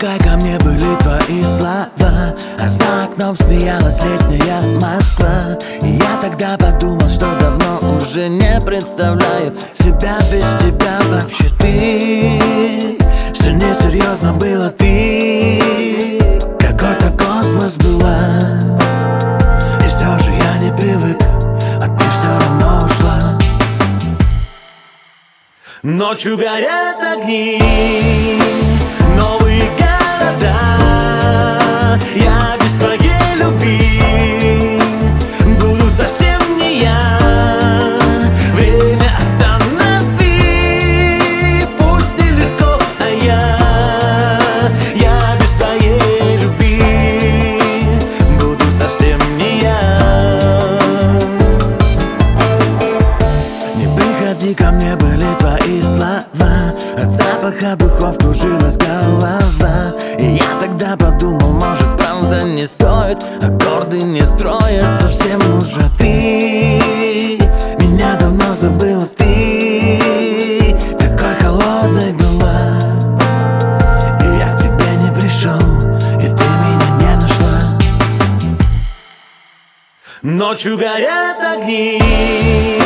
привыкай, ко мне были твои слова, а за окном смеялась летняя Москва. И я тогда подумал, что давно уже не представляю себя без тебя. Вообще ты, все несерьезно было ты, какой-то космос была. И все же я не привык, а ты все равно ушла. Ночью горят огни, новые города. Я без твоей любви буду совсем не я. Время останови, пусть нелегко, а я без твоей любви буду совсем не я. Не приходи ко мне, были твои слова, от запаха духов кружилась голова. И я тогда подумал, может, правда не стоит, аккорды не строят совсем уже ты. Меня давно забыла ты, такой холодной была. И я к тебе не пришел, и ты меня не нашла. Ночью горят огни,